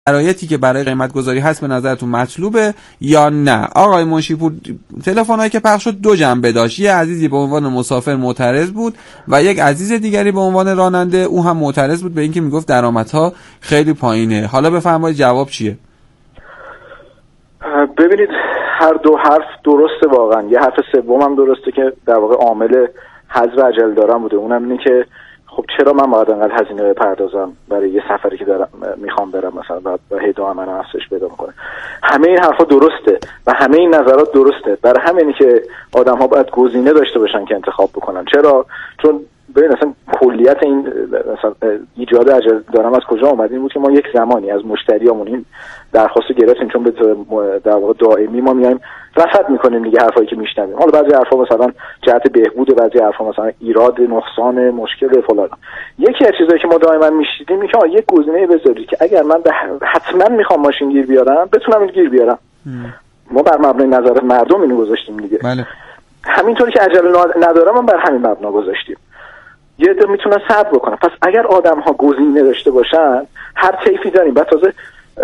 شرایطی که برای قیمت گذاری هست به نظرتون مطلوبه یا نه؟ آقای منشی‌پور، تلفن‌هایی که پخش شد دو جنبه داشت. یه عزیزی به عنوان مسافر معترض بود و یک عزیز دیگری به عنوان راننده، او هم معترض بود به اینکه میگفت درآمدها خیلی پایینه. حالا بفرمایید جواب چیه؟ ببینید هر دو حرف درسته واقعا. یه حرف سوم هم درسته که در واقع عامل حذف عجله دارم بوده، اونم اینه که خب چرا من باید انقدر هزینه بپردازم برای یه سفری که میخوام برم مثلا بعد هی دائما افزایش پیدا میکنه. همه این حرفا درسته و همه این نظرات درسته. برای همینه که آدم‌ها باید گزینه داشته باشن که انتخاب بکنن. چرا؟ چون ببین اصلا کلیت این مثلا ایجاد عجله دارم از کجا اومد؟ این بود که ما یک زمانی از مشتریامون این درخواست گرفتیم، چون به در واقع دائمی ما میایم رصد میکنیم دیگه حرفایی که میشنویم. حالا بعضی حرفا مثلا جهت بهبود، بعضی حرفا مثلا ایراد، نقصان، مشکل فلان. یکی از چیزایی که ما دائما میشنیدیم اینه که یک گزینه بذارید که اگر من حتما میخوام ماشین گیر بیارم بتونم گیر بیارم. ما بر مبنای نظرات مردم اینو گذاشتیم دیگه. بله. همینطوری که عجله ندارم من بر همین مبنا گذاشتیم. یه عده میتونن صبر بکنن. پس اگر آدم‌ها گزینه داشته باشن هر طیفی داریم. بعد تازه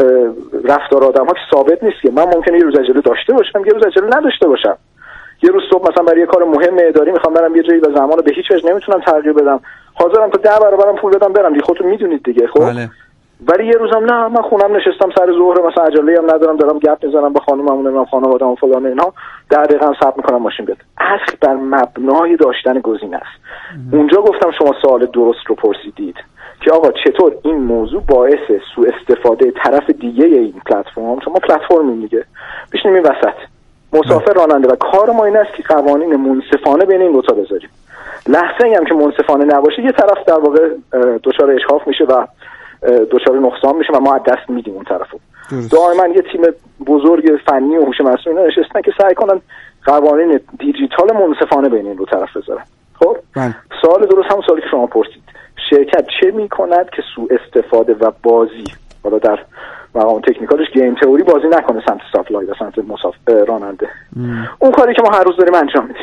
رفتار آدم‌ها که ثابت نیست که من ممکنه یه روز عجله داشته باشم، یه روز عجله نداشته باشم. یه روز صبح مثلا برای یه کار مهم اداری میخوام برم یه جایی و زمانو به هیچ وجه نمیتونم تغییر بدم، حاضرم تا 10 برابرم پول بدم برم دیگه. خودتون میدونید دیگه. خب بله. ولی یه روزم نه، من خونم نشستم سر ظهر مثلا عجله هم ندارم، دارم گپ میزنم با خانومم، نمیدونم خانواده‌ام و فلان اینها، 10 دقیقه هم صبر میکنم ماشین بیاد. اصل بر مبنای داشتن گزینه است. اونجا گفتم شما سوال درست رو پرسیدید که آقا چطور این موضوع باعث سوء استفاده طرف دیگه این پلتفرم، چون ما پلتفرمیم دیگه، بشینیم این وسط مسافر راننده و کار ما این است که قوانین منصفانه بین این دو تا بذاریم. لحظه‌ای هم که منصفانه نباشه یه طرف در واقع دچار اشحاف میشه و دچار نقصان میشه و ما از دست میدیم اون طرفو. دائما یه تیم بزرگ فنی و هوش مصنوعی نشستن که سعی کنن قوانین دیجیتال منصفانه بین این دو طرف بذارن. خب سوال درست هم سوالی که شما پرسید، شرکت چه میکند که سوء استفاده و بازی، حالا در مقام تکنیکالش گیم تئوری، بازی نکنه سمت سپلای و سمت مسافر راننده. اون کاری که ما هر روز داریم انجام میدیم.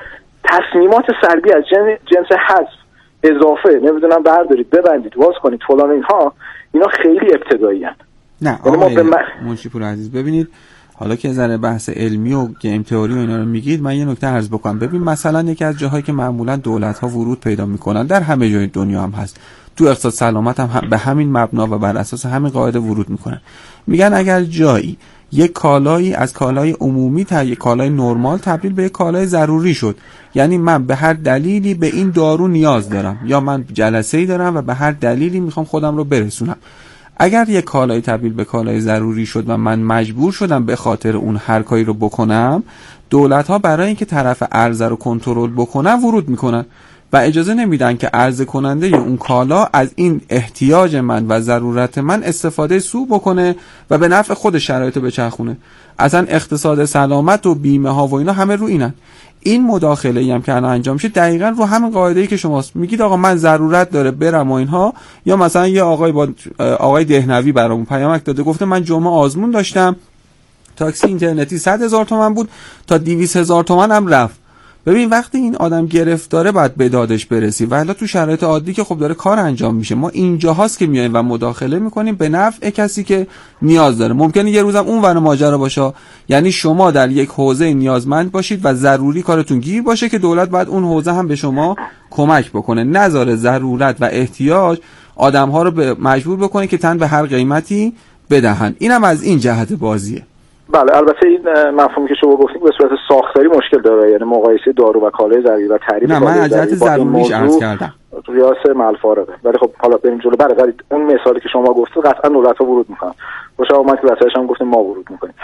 تصمیمات سلبی از جنس حذف، اضافه، نمیدونم بردارید، ببندید، باز کنید، فلان اینها، اینا خیلی ابتدایی هستند. نه آقای منشی‌پور عزیز، ببینید حالا که ذره بحث علمی و گیم تئوری و اینا رو میگید، من یه نکته عرض بکنم. ببین مثلا یکی از جاهایی که معمولا دولت‌ها ورود پیدا میکنن، در همه جای دنیا هم هست، تو اقتصاد سلامت هم به همین مبنا و بر اساس همین قاعده ورود میکنن. میگن اگر جایی یک کالایی از کالای عمومی تا یک کالای نرمال تبدیل به یک کالای ضروری شد، یعنی من به هر دلیلی به این دارو نیاز دارم یا من جلسه‌ای دارم و به هر دلیلی میخوام خودم رو برسونم، اگر یک کالای تبدیل به کالای ضروری شد و من مجبور شدم به خاطر اون هر کاری رو بکنم، دولت‌ها برای اینکه طرف عرضه رو کنترل بکنن ورود میکنن و اجازه نمیدن که عرضه کننده اون کالا از این احتیاج من و ضرورت من استفاده سوء بکنه و به نفع خود شرایط بچرخونه. اصلا اقتصاد سلامت و بیمه ها و اینا همه رو اینن. این مداخله‌ای هم که الان انجام میشه دقیقاً رو همین قاعده‌ای که شماست میگید آقا من ضرورت داره برم و اینها. یا مثلا یه آقای دهنوی برامون پیامک داده، گفته من جمعه آزمون داشتم، تاکسی اینترنتی 100,000 تومان بود تا 200,000 تومان هم رفت. ببین وقتی این آدم گرفتاره باید به دادش برسی، ولی تو شرایط عادی که خب داره کار انجام میشه، ما اینجا هاست که میایم و مداخله میکنیم به نفع کسی که نیاز داره. ممکنه یه روزم اون ور ماجرا باشه، یعنی شما در یک حوزه نیازمند باشید و ضروری کارتون گیر باشه که دولت باید اون حوزه هم به شما کمک بکنه، نذاره ضرورت و احتیاج آدم‌ها رو مجبور بکنه که تن به هر قیمتی بدهن. اینم از این جهت بازیه. بله، البته این مفهومی که شما گفتید به صورت ساختاری مشکل داره، یعنی مقایسه دارو و کالای ضروری و تعریف نه من از جهت ضروریش عرض کردم قیاس ملفارقه. ولی خب حالا بریم جلو. ولی اون مثالی که شما گفتید قطعا دولت‌ها ورود میکنن. خوشا اومد که واسهش هم گفتیم ما ورود میکنیم.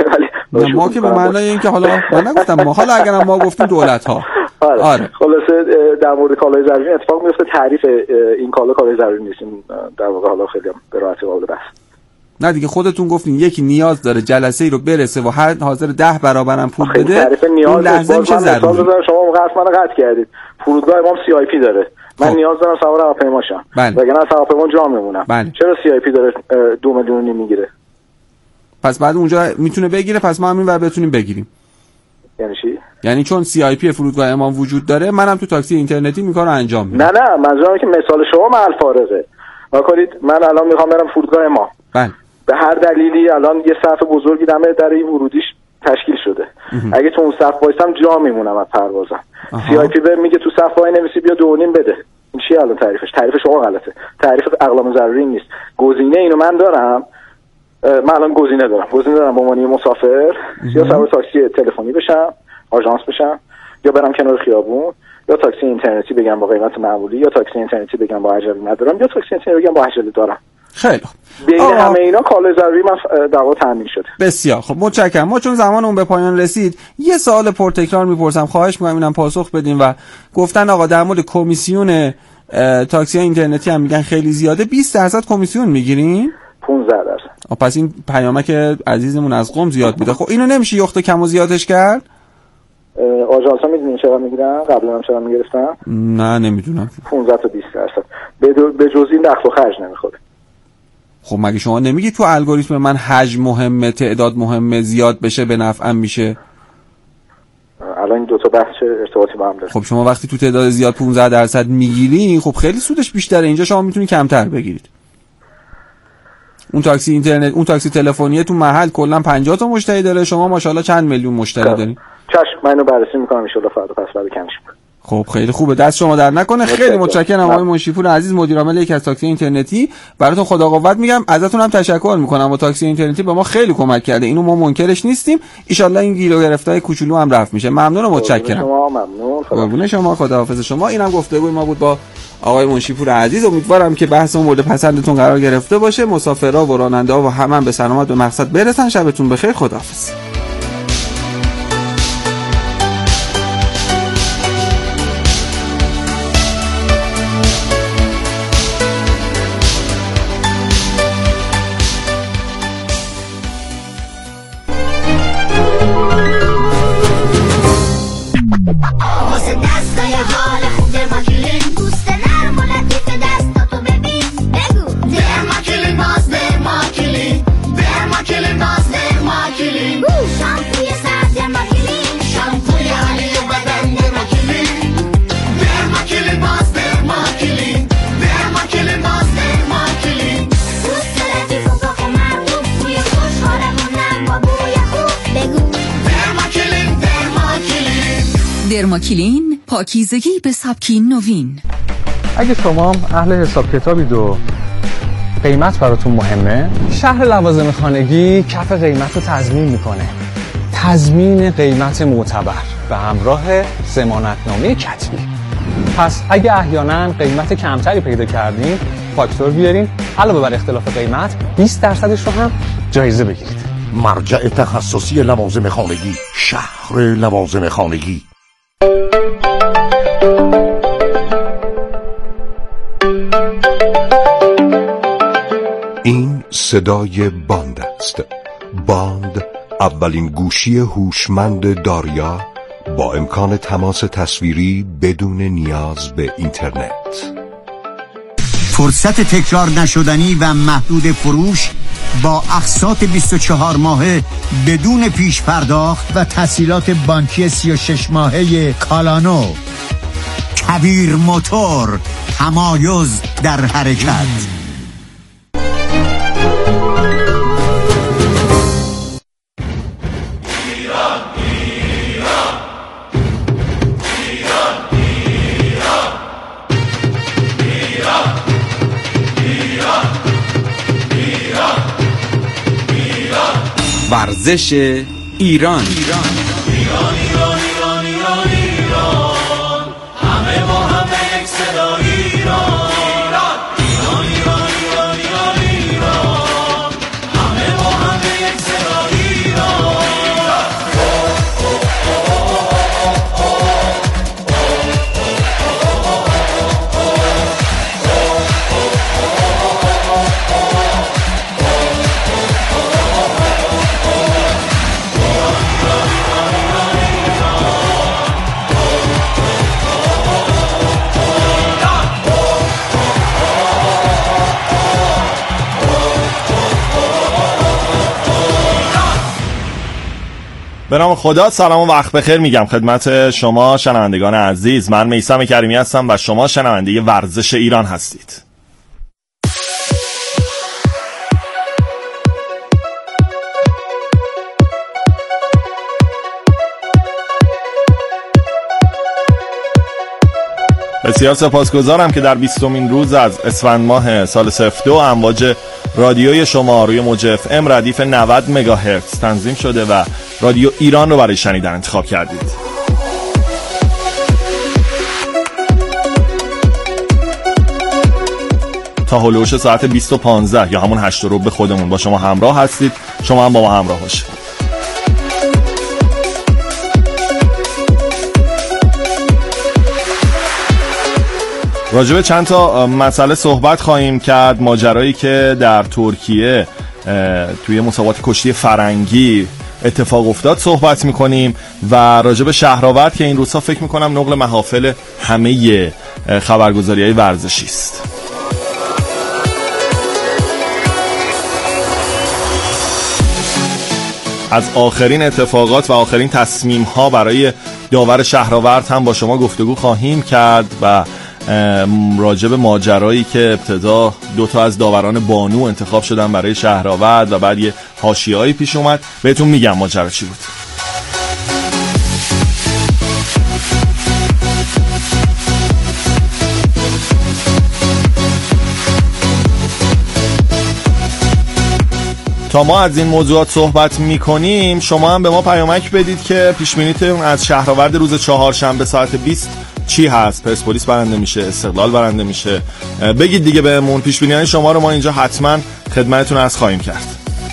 ولی ما که به معنای اینکه حالا من نگفتم ما، حالا اگرم ما گفتیم دولت‌ها. آره. خلاصه در مورد کالای ضروری اتفاق میفته، تعریف این کالای ضروری نیست. در واقع حالا خیلی هم به راحتی قابل بحث. نه دیگه خودتون گفتین یکی نیاز داره جلسه‌ای رو برسه و هر حاضر 10 برابرم پول بده، اون لحظه میشه ضروری. شما قسم منو قطع کردید. فرودگاه امام سی آی پی داره، من نیاز دارم سوار هواپیما شم، وگرنه از هواپیما جا میمونم. چرا سی آی پی داره 2 میلیون میگیره؟ پس بعد اونجا میتونه بگیره، پس ما همین ور بتونیم بگیریم. یعنی چی؟ یعنی چون سی آی پی فرودگاه امام وجود داره، منم تو تاکسی اینترنتی این کارو انجام میدم. نه منظورم که مثال شما محل فارغه. واکنید من الان میخوام برم فرودگاه امام. بله. به هر دلیلی الان یه صف بزرگی دم در این ورودیش تشکیل شده. اگه تو اون صف وایسم جا میمونم از پروازم. CIP بهم میگه تو صف وای نمیسی بیا 2.5 بده. این چیه الان تعریفش؟ تعریف شما غلطه. تعریف اقلام ضروری نیست. گزینه اینو من دارم. من الان گزینه دارم به عنوان مسافر یا سوار تاکسی تلفنی بشم، آژانس بشم، یا برم کنار خیابون، یا تاکسی اینترنتی بگم با قیمت معمولی، یا تاکسی اینترنتی بگم با عجله ندارم، یا تاکسی اینترنتی بگم با عجله دارم. خیلی بین همه اینا کالای ضروری من در واقع تامین شده. بسیار خب، متشکرم. ما چون زمانمون به پایان رسید یه سوال پرتکرار میپرسم، خواهش میکنم اینم پاسخ بدین. و گفتن آقا در مورد کمیسیون تاکسی اینترنتی هم میگن خیلی زیاده، 20% کمیسیون میگیرین؟ 15%. پس این پیامک عزیزمون از قم زیاد بوده. خب اینو نمیشه یخت کم و زیادش کرد؟ آژانس‌ها میدونین چقدر میگیرن؟ قبلا هم چقدر میگرفتن؟ نه نمیدونم. 15 تا 20%. به جز این دخل و خرج نمیخوره. خب مگه شما نمیگی تو الگوریتم من حجم مهمه، تعداد مهمه، زیاد بشه به نفعم میشه؟ الان این دو تا بحث چه ارتباطی با هم داره؟ خب شما وقتی تو تعداد زیاد 15% میگیری، خب خیلی سودش بیشتره. اینجا شما میتونی کمتر بگیرید. اون تاکسی اینترنت، اون تاکسی تلفنی تو محل کلا 50 تا مشتری داره، شما ماشاءالله چند میلیون مشتری دارین. چشم، من اینو بررسی میکنم ان شاءالله فردا پس بعد کمش. خب خیلی خوبه، دست شما در نکنه. خیلی متشکرم آقای منشیپور عزیز، مدیر عامل یکی از تاکسی اینترنتی. براتون خدا قوت میگم، ازتون هم تشکر میکنم. با تاکسی اینترنتی به ما خیلی کمک کرده، اینو ما منکرش نیستیم. ان شاءالله این گیر و گرفتای کوچولو هم رفع میشه. ممنون و متشکرم. شما ممنون. قربون شما، خداحافظ شما. اینم گفتگوی ما بود با آقای منشیپور عزیز. امیدوارم که بحثمون مورد پسندتون قرار گرفته باشه. مسافرها و راننده‌ها و همه به سلامت به مقصد برسن. شبتون بخیر. خداحافظ. درماکلین، پاکیزگی به سبکی نوین. اگه شما اهل حساب کتابید و قیمت براتون مهمه، شهر لوازم خانگی کف قیمت رو تضمین میکنه. تضمین قیمت معتبر به همراه ضمانتنامه کتبی. پس اگه احیانا قیمت کمتری پیدا کردین، فاکتور بیارین، علاوه بر اختلاف قیمت 20% رو هم جایزه بگیرید. مرجع تخصصی لوازم خانگی، شهر لوازم خانگی. این صدای باند است. باند اولین گوشی هوشمند داریا با امکان تماس تصویری بدون نیاز به اینترنت. فرصت تکرار نشدنی و محدود فروش با اقساط 24 ماهه بدون پیش پرداخت و تسهیلات بانکی 36 ماهه کالانو. کویر موتور، تمایز در حرکت. ورزش ایران. همه با همه یک صدا ایران. همه با همه یک صدا ایران. به نام خدا، سلام و وقت بخیر میگم خدمت شما شنوندگان عزیز. من میثم کریمی هستم و شما شنونده ورزش ایران هستید. بسیار سپاسگزارم که در 20مین روز از اسفند ماه سال 02 امواج رادیوی شما روی موج FM ردیف 90 مگاهرتز تنظیم شده و رادیو ایران رو برای شنیدن انتخاب کردید. تا هلوش ساعت 20:15 یا همون 8 رو به خودمون با شما همراه هستید. شما هم با ما همراه باشید. راجع به چند تا مسئله صحبت خواهیم کرد. ماجرایی که در ترکیه توی مسابقات کشتی فرنگی اتفاق افتاد صحبت میکنیم و راجع به شهرآورد که این روزها فکر میکنم نقل محافل همه خبرگزاری‌های ورزشی است. از آخرین اتفاقات و آخرین تصمیم‌ها برای داور شهرآورد هم با شما گفتگو خواهیم کرد و راجع به ماجرایی که ابتدا 2 از داوران بانو انتخاب شدن برای شهرآورد و بعد یه حاشیه‌ای پیش اومد بهتون میگم ماجرا چی بود. تا ما از این موضوعات صحبت میکنیم شما هم به ما پیامک بدید که پیش‌بینیتون از شهرآورد روز چهارشنبه ساعت 20 چی هست؟ پرسپولیس برنده میشه؟ استقلال برنده میشه؟ بگید دیگه بهمون. پیش‌بینی‌های شما رو ما اینجا حتما خدمتتون عرض خواهیم کرد.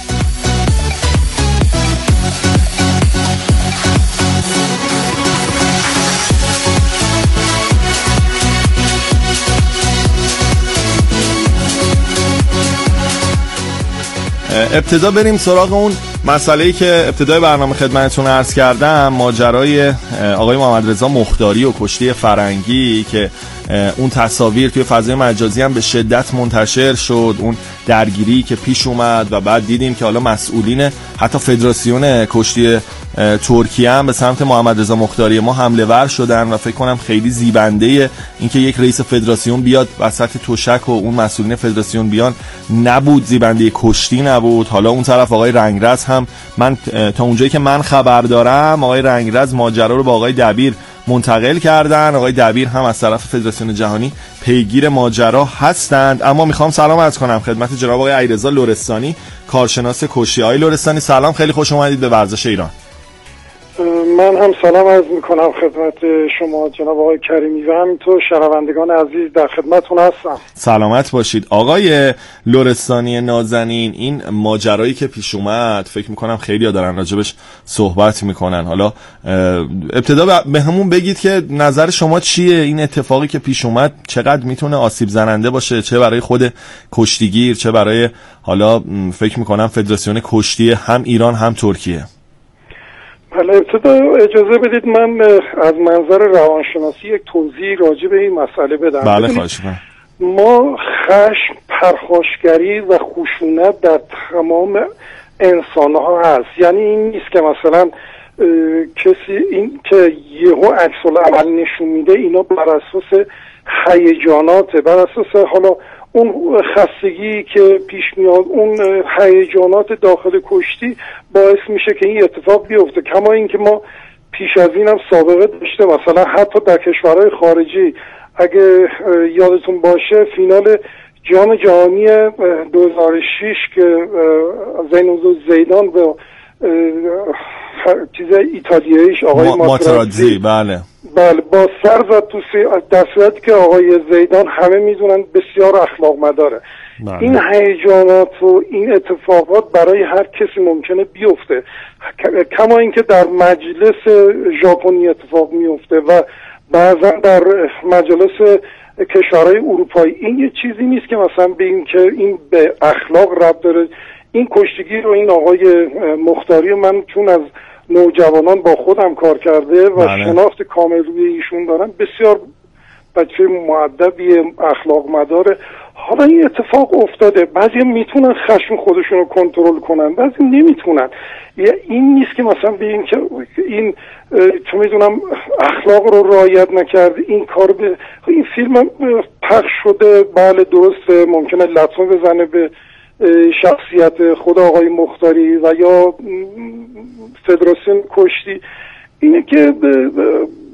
ابتدا بریم سراغ اون مسئله‌ای که ابتدای برنامه خدمتتون عرض کردم، ماجرای آقای محمد رضا مختاری و کشتی فرنگی که اون تصاویر توی فضای مجازی هم به شدت منتشر شد، اون درگیری که پیش اومد و بعد دیدیم که حالا مسئولین حتی فدراسیون کشتی ترکیه هم به سمت محمد رضا مختاری ما حمله ور شدن و فکر کنم خیلی زیبنده اینکه یک رئیس فدراسیون بیاد وسط تشک و اون مسئولین فدراسیون بیان نبود، زیبنده کشتی نبود. حالا اون طرف آقای رنگرز هم، من تا اونجایی که من خبر دارم آقای رنگرز ماجرا رو با آقای دبیر منتقل کردن. آقای دبیر هم از طرف فدراسیون جهانی پیگیر ماجرا هستند. اما میخوام سلام عرض کنم خدمت جناب آقای علیرضا لرستانی، کارشناس کشتی. آقای لرستانی سلام، خیلی خوش اومدید به ورزش ایران. من هم سلام عرض میکنم خدمت شما جناب آقای کریمی و همینطور شنوندگان عزیز در خدمتتون هستم. سلامت باشید. آقای لرستانی نازنین، این ماجرایی که پیش اومد فکر میکنم خیلی‌ها دارن راجبش صحبت میکنن. حالا ابتدا به همون بگید که نظر شما چیه؟ این اتفاقی که پیش اومد چقدر میتونه آسیب زننده باشه، چه برای خود کشتیگیر چه برای حالا فکر میکنم فدراسیون کشتی هم ایران هم ترکیه؟ بله، ابتدا اجازه بدید من از منظر روانشناسی یک توضیح راجع به این مسئله بدم. بله خواهش می‌کنم. ما خشم، پرخاشگری و خشونت در تمام انسان‌ها هست. یعنی این نیست که مثلا کسی این که یهو عکس‌العمل نشون میده اینا بر اساس هیجاناته، بر اساس حالا اون خستگی که پیش میاد، اون هیجانات داخل کشتی باعث میشه که این اتفاق بیفته. کما این که ما پیش از این هم سابقه داشته، مثلا حتی در کشورهای خارجی اگه یادتون باشه فینال جام جهانی 2006 که زینالدین زیدان به چیز ایتالیاییش آقای ماتراتزی بله با سر زد تو در صورتی که آقای زیدان همه میدونن بسیار اخلاق مداره. این هیجانات و این اتفاقات برای هر کسی ممکنه بیفته، کما اینکه در مجلس ژاپنی اتفاق میفته و بعضا در مجلس کشورهای اروپایی. این یه چیزی نیست که مثلا بگیم که این به اخلاق ربط داره. این کشتیگیر و این آقای مختاری من چون از نوجوانان با خودم کار کرده و شناخت کامل روی ایشون دارم، بسیار بچه مؤدبی، اخلاق مداره. حالا این اتفاق افتاده، بعضی میتونن خشم خودشون رو کنترل کنن، بعضی نمیتونن. این نیست که مثلا بگیم که این چون میدونم اخلاق رو رعایت نکرد این کار به این فیلم پخش شده. بله درسته، ممکنه لطمه بزنه به شخصیت خود آقای مختاری و یا فدراسیون کشتی. اینه که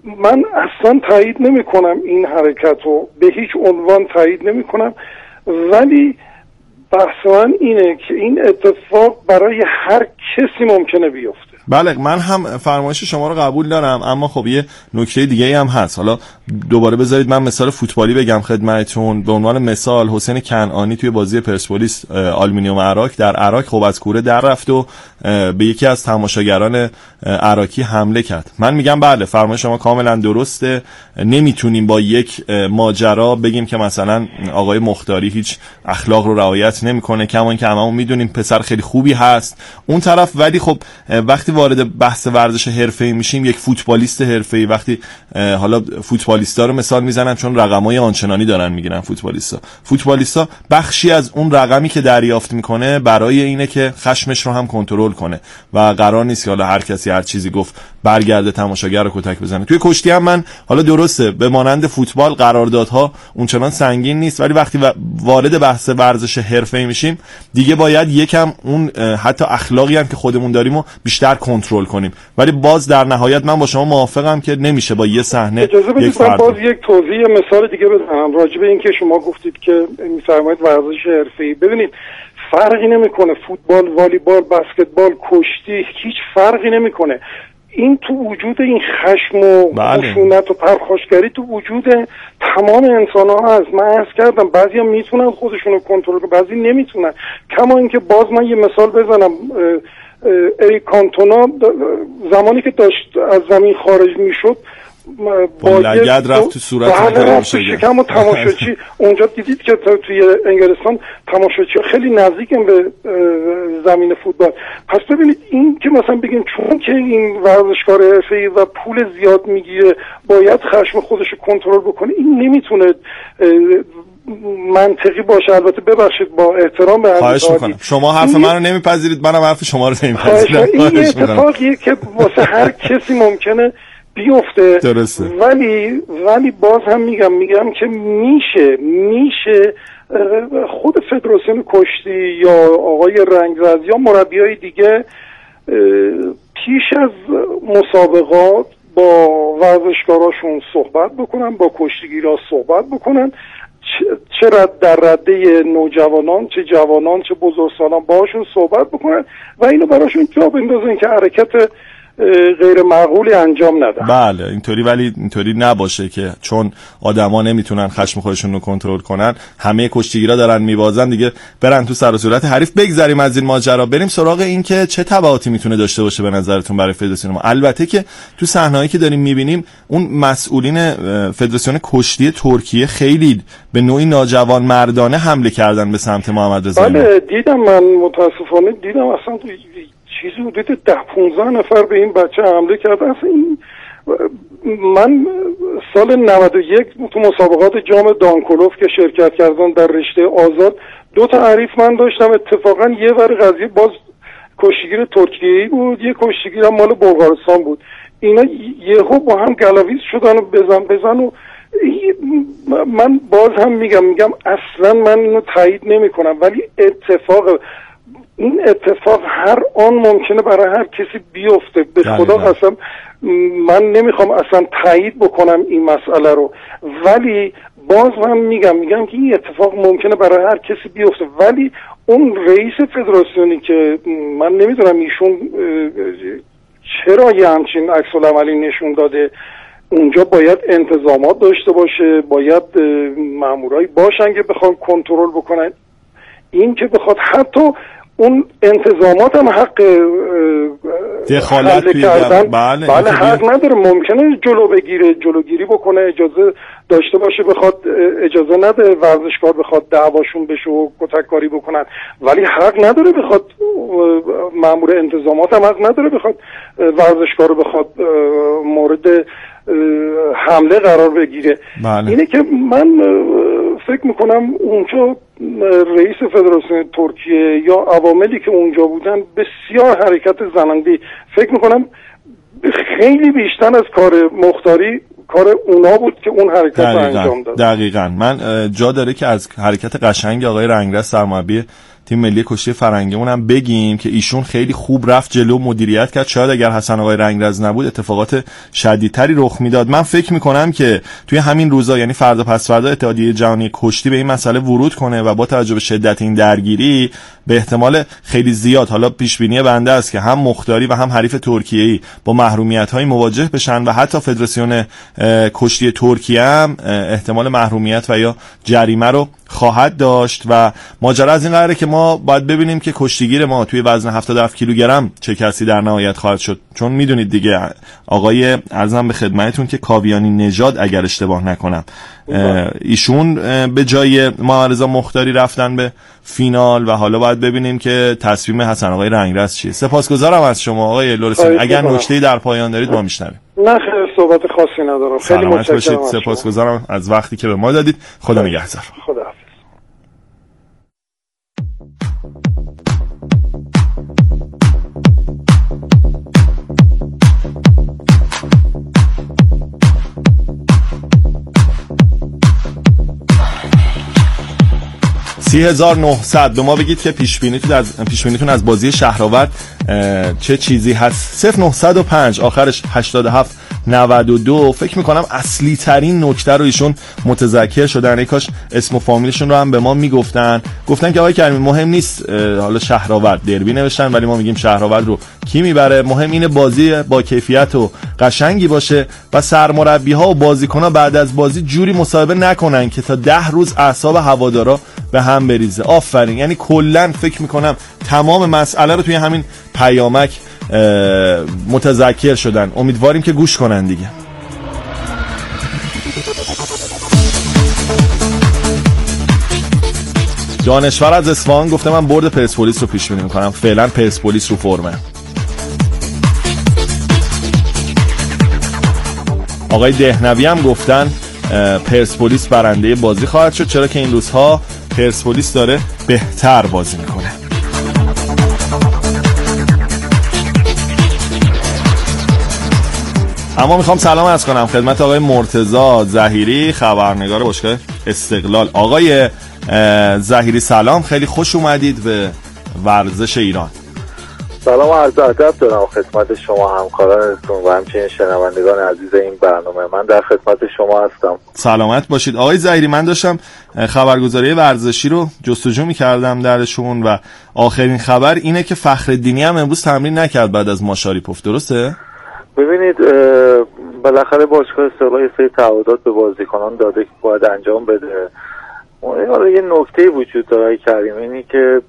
من اصلا تایید نمی کنم این حرکت رو، به هیچ عنوان تایید نمی کنم، ولی بحث من اینه که این اتفاق برای هر کسی ممکنه بیفته. بله من هم فرمایش شما رو قبول دارم، اما خب یه نکته دیگه هم هست. حالا دوباره بذارید من مثال فوتبالی بگم خدمتتون. به عنوان مثال حسین کنعانی توی بازی پرسپولیس آلومینیوم عراق در عراق خب از کوره در رفت و به یکی از تماشاگران عراقی حمله کرد. من میگم بله فرمایش شما کاملا درسته، نمیتونیم با یک ماجرا بگیم که مثلا آقای مختاری هیچ اخلاق رو رعایت نمیکنه، کما اینکه هممون میدونیم پسر خیلی خوبی هست اون طرف. ولی خب وقتی وارد بحث ورزش حرفه‌ای میشیم، یک فوتبالیست حرفه‌ای وقتی حالا فوتبالیستا رو مثال میزنم چون رقمای آنچنانی دارن میگیرن فوتبالیستا بخشی از اون رقمی که دریافت میکنه برای اینه که خشمش رو هم کنترل کنه و قرار نیست که حالا هر کسی هر چیزی گفت برگرده تماشاگر رو کتک بزنه. توی کشتی هم من حالا درسته به مانند فوتبال قراردادها اونچنان سنگین نیست، ولی وقتی وارد بحث ورزش حرفه‌ای میشیم دیگه باید یکم اون حتی اخلاقی هم که خودمون داریم رو بیشتر کنترل کنیم. ولی باز در نهایت من با شما موافقم که نمیشه با یه صحنه اجازه بدید من باز یک توضیح مثال دیگه بزنم راجع به این که شما گفتید که می‌فرمایید ورزش حرفه‌ای. ببینید فرقی نمیکنه فوتبال، والیبال، بسکتبال، کشتی، هیچ فرقی نمیکنه. این تو وجود این خشم و خشونت و پرخاشگری تو وجود تمام انسان ها هست. من عرض کردم بعضی ها میتونن خودشون رو کنترل کنن، بعضی نمیتونن. کما اینکه باز من یه مثال بزنم، اریک کانتونا زمانی که داشت از زمین خارج میشد با لگد رفت تو صورت شکم و تماشاچی اونجا دیدید که توی انگلستان تماشاچی خیلی نزدیکن به زمین فوتبال. پس ببینید این که مثلا بگیم چون که این ورزشکار حرفه‌ای و پول زیاد میگیره باید خشم خودش رو کنترل بکنه، این نمیتونه منطقی باشه. البته ببخشید با احترام به خواهش میکنم شما حرف من رو نمیپذیرید، منم حرف شما رو نمیپذیرم. این اتفاقیه که واسه هر کسی ممکنه بیفته. درسته. ولی باز هم میگم که میشه خود فدراسیون کشتی یا آقای رنگرز یا مربیای دیگه پیش از مسابقات با ورزشکاراشون صحبت بکنن، با کشتیگیرا صحبت بکنن، چه در رده نوجوانان چه جوانان چه بزرگسالان باهاشون صحبت بکنن و اینو براشون جا بندازن که حرکت غیر معقولی انجام ندن. بله اینطوری، ولی اینطوری نباشه که چون آدما نمیتونن خشم خودشون رو کنترل کنن همه کشتیگیرا دارن میبازن دیگه برن تو سر و صورت حریف. بگذریم از این ماجرا بریم سراغ این که چه تبعاتی میتونه داشته باشه به نظرتون برای فدراسیون ما. البته که تو صحنه‌ای که داریم میبینیم اون مسئولین فدراسیون کشتی ترکیه خیلی به نوعی ناجوان مردانه حمله کردن به سمت محمد رضا. بله دیدم، من متاسفانه دیدم اصلا چیزی حدود 10-15 نفر به این بچه حمله کرد. اصلا این من سال 91 تو مسابقات جام دانکولوف که شرکت کردن در رشته آزاد 2 تا حریف من داشتم. اتفاقا یه ور قضیه باز کشتیگیر ترکیه‌ای بود، یه کشتیگیر هم مال بلغارستان بود. اینا یهو با هم گلاویز شدن و بزن و من باز هم میگم اصلا من اینو تایید نمی کنم، ولی این اتفاق هر آن ممکنه برای هر کسی بیفته. به خدا قسم من نمیخوام اصلا تایید بکنم این مسئله رو، ولی باز من میگم که این اتفاق ممکنه برای هر کسی بیفته. ولی اون رئیس فدراسیونی که من نمیدونم ایشون چرا یه همچین عکس العملی نشون داده، اونجا باید انتظامات داشته باشه، باید مامورایی باشن که بخوان کنترل بکنن. این که بخواد حتی اون انتظامات هم حق دخالت کردن بله حق نداره. ممکنه جلوگیری بکنه، اجازه داشته باشه، بخواد اجازه نده ورزشکار بخواد دعواشون بشه و کتککاری بکنن، ولی حق نداره بخواد مأمور انتظامات هم حق نداره بخواد ورزشکار رو بخواد مورد حمله قرار بگیره. اینه که من فکر میکنم اونجا رئیس فدراسیون ترکیه یا عواملی که اونجا بودن بسیار حرکت زننده، فکر میکنم خیلی بیشتر از کار مختاری کار اونا بود که اون حرکت رو انجام داد. دقیقاً من جا داره که از حرکت قشنگ آقای رنگرز سرمربی تیم ملی کشتی فرنگیمون هم بگیم که ایشون خیلی خوب رفت جلو، مدیریت کرد. شاید اگر حسن آقای رنگرز نبود اتفاقات شدیدتری رخ میداد. من فکر میکنم که توی همین روزا، یعنی فردا پس فردا، اتحادیه جهانی کشتی به این مسئله ورود کنه و با توجه به شدت این درگیری به احتمال خیلی زیاد، حالا پیش بینی بنده است که هم مختاری و هم حریف ترکیه‌ای با محرومیت‌های مواجه بشن و حتی فدراسیون کشتی ترکیه هم احتمال محرومیت و یا جریمه رو خواهد داشت و ماجرا از این قراره که ما باید ببینیم که کشتیگیر ما توی وزن 77 کیلوگرم چه کسی در نهایت خواهد شد. چون میدونید دیگه آقای ارزم به خدمتتون که کاویانی نژاد اگر اشتباه نکنم ایشون به جای محمد رضا مختاری رفتن به فینال و حالا باید ببینیم که تصمیم حسن آقای رنگرز چیه. سپاسگزارم از شما آقای لورسین. اگر نکته‌ای در پایان دارید ما میشنویم. نه خیلی صحبت خاصی ندارم. خیلی متشکرم. سپاسگزارم از وقتی که به ما دادید. خدا نگهدار. خدا. 3900 به ما بگید که پیش بینیتون از بازی شهرآورد چه چیزی هست. 0905 آخرش 8792. فکر میکنم اصلی ترین نکته رو ایشون متذکر شدن. ای کاش اسم و فامیلشون رو هم به ما میگفتن. گفتن که آقای کریمی مهم نیست حالا شهرآورد، دربی نوشتن ولی ما میگیم شهرآورد رو کی میبره، مهم اینه بازی با کیفیت و قشنگی باشه و سرمربی ها و بازیکن ها بعد از بازی جوری مصاحبه نکنن که تا 10 روز اعصاب هوادارا به هم بریزه. آفرین. یعنی کلا فکر میکنم تمام مسئله رو توی همین پیامک متذکر شدن. امیدواریم که گوش کنن دیگه. دانشور از اصفهان گفته من برد پرسپولیس رو پیش بینی میکنم. فعلا پرسپولیس رو فرمه. آقای دهنوی هم گفتن پرسپولیس برنده بازی خواهد شد، چرا که این روزها پرسپولیس داره بهتر بازی میکنه. اما میخوام سلام عرض کنم خدمت آقای مرتضی ظهیری، خبرنگار باشگاه استقلال. آقای ظهیری سلام، خیلی خوش اومدید به ورزش ایران. سلام و عرض ادب دارم خدمت شما همکارانتون و همچنین شنوندگان عزیز این برنامه. من در خدمت شما هستم. سلامت باشید. آقای ظهیری، من داشتم خبرگزاری ورزشی رو جستجو می‌کردم درشون و آخرین خبر اینه که فخرالدینی هم امروز تمرین نکرد بعد از ماشاریپوف، درسته؟ ببینید بالاخره باشگاه استقلال یه سری تعهدات به بازیکنان داده که باید انجام بده. حالا یه نکته وجود داره کریم، اینی که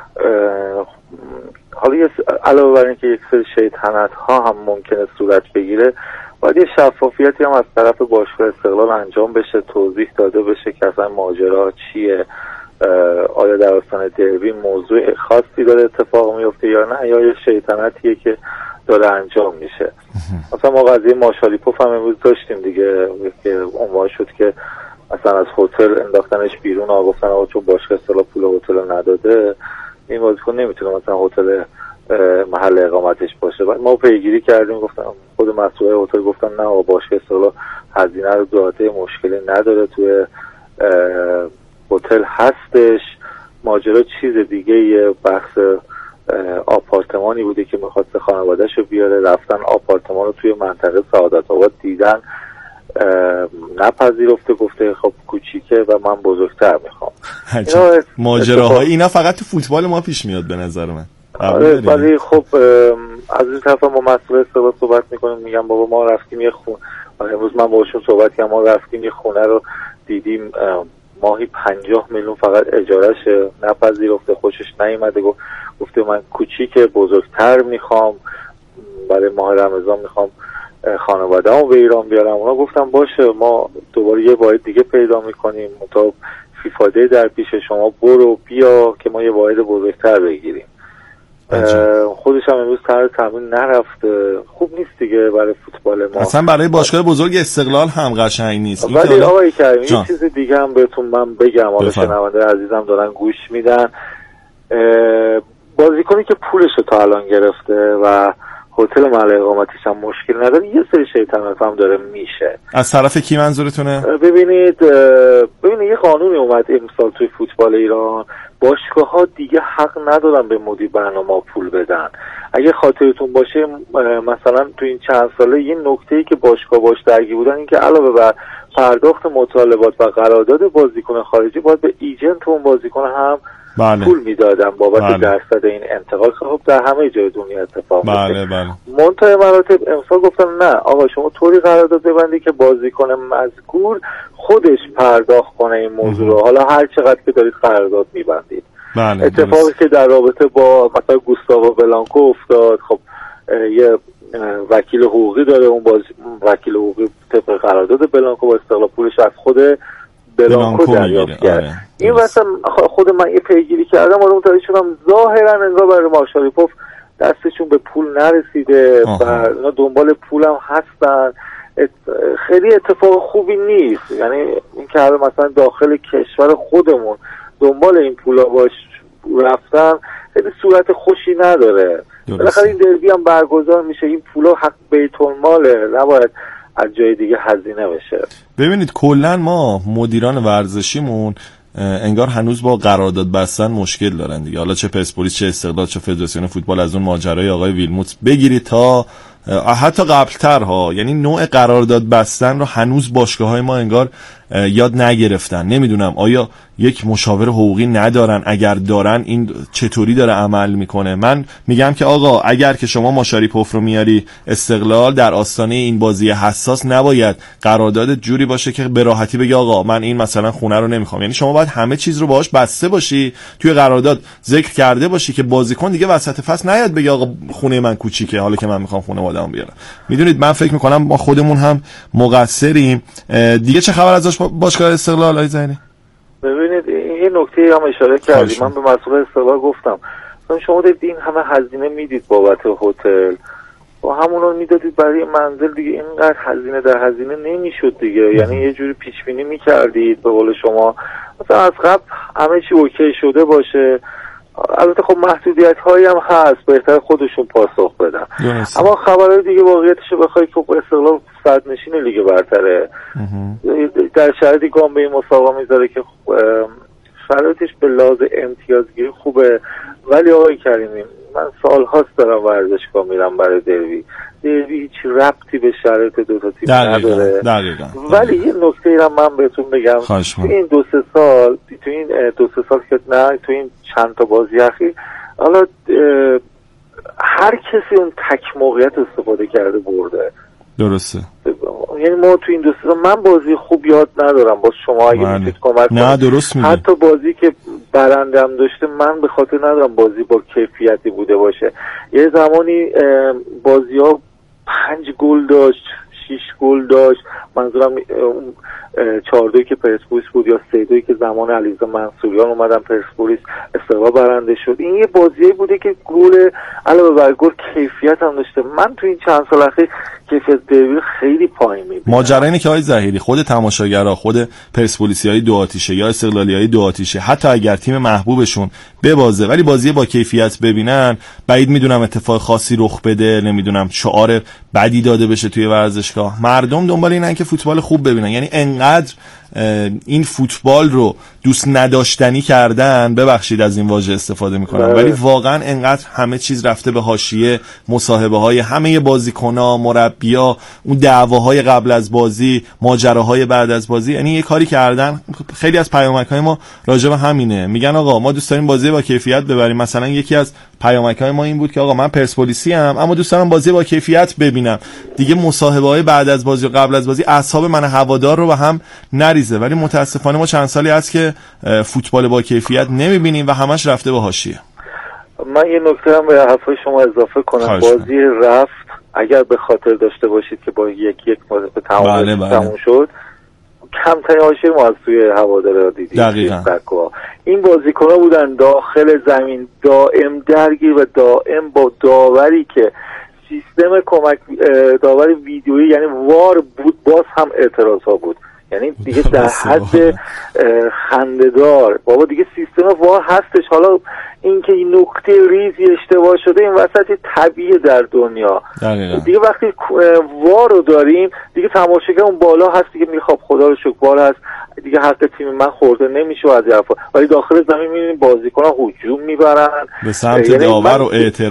حالا علاوه بر اینکه یک سری شیطنت‌ها هم ممکنه صورت بگیره، باید یه شفافیتی هم از طرف باشگاه استقلال انجام بشه، توضیح داده بشه که اصلا ماجرا چیه، آیا در آستانه دربی موضوع خاصی داره اتفاق میفته یا نه، یا یه شیطنتیه که داره انجام میشه. مثلا ما قضیه ماشاریپوف هم امروز داشتیم دیگه که عنوان شد که مثلا از هتل انداختنش بیرون، گفتن آقا چون باشگاه استقلال پول هتل نداده این بازیکن نمیتونه مثلا هتل محل اقامتش باشه. بعد ما پیگیری کردیم، گفتم خود مسئول هتل گفتن نه آقا باشگاه استقلال هزینه رو داده، مشکلی نداره، توی هتل هستش. ماجرا چیز دیگه، یه بحث آپارتمانی بوده که میخواست خانواده‌شو بیاره، رفتن آپارتمان رو توی منطقه سعادت آباد دیدن، نپذیرفته، گفته خب کوچیکه و من بزرگتر میخوام. ماجراهای اینا فقط تو فوتبال ما پیش میاد به نظر من. ولی خب از این طرف ما مسئول استقلال صحبت میکنیم، میگم بابا ما رفتیم یه خونه، امروز من باشون صحبت کردم، ما رفتیم یه خونه رو دیدیم ماهی 50 میلیون فقط اجارهشه، نپذیرفته، خوشش نیومده، گفته من کوچیکه بزرگتر میخوام، برای ماه رمضان میخوام خانواده‌مو به ایران بیارم. اونا گفتم باشه ما دوباره یه واحد دیگه پیدا میکنیم، تا فیفاده در پیش شما برو بیا که ما یه واحد بزرگتر بگیریم. خودش هم امروز تمرین نرفته، خوب نیست دیگه برای فوتبال ما، اصلا برای باشگاه بزرگ استقلال هم قشنگ نیست. ولی آقای کریمی یه چیز دیگه هم بهتون من بگم، حالا شنونده عزیزم دارن گوش میدن، بازیکنی که پولش رو تا الان گرفته و هتل محل اقامتش هم مشکل نداره، یه سری شیطنت هم داره میشه. از طرف کی منظورتونه؟ ببینید یه قانونی اومد امسال توی فوتبال ایران، باشگاه‌ها دیگه حق ندارن به مدیر برنامه پول بدن. اگه خاطرتون باشه مثلا تو این چند ساله یه نکته‌ای که باشگاه باش درگیر بودن این که علاوه بر پرداخت مطالبات و قرارداد بازیکن خارجی باید به ایجنت اون بازیکن هم پول میدادن بابت درصد این انتقال. خب در همه جای دنیا اتفاق میفته. منتهای مراتب امسال گفتن نه آقا شما طوری قرارداد ببندی که بازیکن مذکور خودش پرداخت کنه این موضوع رو، حالا هر چقدر که دارید قرارداد میبندید. اتفاقی که در رابطه با مثلا گوستاوو بلانکو افتاد، خب یه وکیل حقوقی داره، اون وکیل حقوقی طبق قرارداد بلانکو با استقلال پولش از خود بلانکو دریافت کرد. این واسه خود من یه پیگیری کردم و متوجه شدم ظاهرا انگار برای مارشالیپوف دستشون به پول نرسیده و اینا دنبال پولم هستن. خیلی اتفاق خوبی نیست، یعنی این که مثلا داخل کشور خودمون دنبال این پولا باش رفتن خیلی صورت خوشی نداره. بالاخره این دربی هم برگزار میشه، این پولا حق بیت الماله، نباید از جای دیگه هزینه بشه. ببینید کلا ما مدیران ورزشیمون انگار هنوز با قرارداد بستن مشکل دارن دیگه، حالا چه پرسپولیس چه استقلال چه فدراسیون فوتبال از اون ماجرای آقای ویلموت بگیرید تا حتی قبل‌ترها، یعنی نوع قرارداد بستن رو هنوز باشگاه‌های ما انگار یاد نگرفتن. نمیدونم آیا یک مشاور حقوقی ندارن؟ اگر دارن این چطوری داره عمل میکنه؟ من میگم که آقا اگر که شما ماشاریپوف رو میاری استقلال در آستانه این بازی حساس، نباید قرارداد جوری باشه که به راحتی بگی آقا من این مثلا خونه رو نمیخوام. یعنی شما باید همه چیز رو باهاش بسته باشی، توی قرارداد ذکر کرده باشی که بازیکن دیگه وسط فصل نیاد بگی آقا خونه من کوچیکه حالا که من میخوام خونه وادم بیارم. میدونید من فکر میکنم ما خودمون هم مقصریم دیگه. چه خبر ازش باشگاه استقلال آقای زینی؟ ببینید یه نکته هم اشاره کردیم، من به مسئول استقلال گفتم شما دارید این همه هزینه میدید بابت هتل و همون رو میدادید برای منزل دیگه، اینقدر هزینه در هزینه نمیشد دیگه. یعنی یه جوری پیش بینی میکردید به قول شما مثلا از قبل همه چی اوکی شده باشه. البته خب محدودیت هایی هم هست، بهتر خودشون پاسخ بدن. اما خبرهای دیگه واقعیتش رو بخوای که استقلال صدرنشین لیگ برتره، در شرایطی گام به این مسابقه میذاره که شرایطش به لحاظ امتیازگیری خوبه. ولی آقای کریمی من سالهاست دارم ورزشگاه میرم برای دربی هیچ ربطی به شرایط دو تا تیم نداره. ولی یه نکته ای رو من بهتون بگم، تو این دو سه سال که نه تو این چند تا بازی اخیر حالا هر کسی اون تک موقعیت استفاده کرده برده. درسته. یعنی ما تو این دو سه من بازی خوب یاد ندارم، باز شما اگه میتونید کمک کنید. نه درست میگی. حتی بازی که برنده هم داشته من به خاطر ندارم بازی با کیفیتی بوده باشه. یه زمانی بازی ها 5 گل داشت 6 گل داشت، منظورم اون 4-2 که پرسپولیس بود یا 3-2 که زمان علیرضا منصوریان اومدن پرسپولیس استقلال برنده شد. این یه بازی بوده که گل علاوه بر گل کیفیت هم داشته. من تو این چند سال اخیر کیفیت دربی خیلی پایین میبینم. ماجرا اینه که آقای ظهیری خود تماشاگرها، خود پرسپولیسیای دو آتیشه یا استقلالیای دو آتیشه، حتی اگر تیم محبوبشون ببازه ولی بازی با کیفیت ببینن، بعید میدونم اتفاق خاصی رخ بده، نمیدونم شعار بدی داده بشه توی ورزشگاه. مردم دنبال اینن که فوتبال خوب ببینن. یعنی انقدر این فوتبال رو دوست نداشتنی کردن، ببخشید از این واژه استفاده میکنم، ولی واقعا انقدر همه چیز رفته به حاشیه، مصاحبه های همه بازیکن‌ها، مربی‌ها، اون دعواهای قبل از بازی، ماجراهای بعد از بازی. یعنی یه کاری کردن. خیلی از پیامک‌های ما راجع به همینه، میگن آقا ما دوست داریم بازی با کیفیت ببریم. مثلا یکی از پیامک‌های ما این بود که آقا من پرسپولیسی ام اما دوست دارم بازی با کیفیت ببینم. دیگه مصاحبه‌های بعد از بازی و قبل از بازی اعصاب من هوادار رو به هم نریزه. ولی متاسفانه ما چند سالی هست که فوتبال با کیفیت نمیبینیم و همش رفته به حاشیه. من یه نکته هم به حرفای شما اضافه کنم. بازی رفت اگر به خاطر داشته باشید که با 1-1 به تمام شد، کمترین حاشیه ما از توی هوادارا دیدیم. دقیقاً. این بازیکن‌ها بودن داخل زمین دائم درگیر و دائم با داوری که سیستم کمک داور ویدیویی یعنی وار بود، باز هم اعتراض ها بود. یعنی دیگه در حد خنده‌دار. بابا دیگه سیستم وار هستش، حالا اینکه این نکته ریزی اشتباه شده این وسط طبیعیه در دنیا. دیگه وقتی وار رو داریم دیگه تماشاگر اون بالا هست دیگه، میگه خب خدا رو شکر بالا هست دیگه، حق تیم من خورده نمیشه از حرفا، ولی داخل زمین میبینیم بازیکن‌ها هجوم میبرن به سمت داور و اعتراض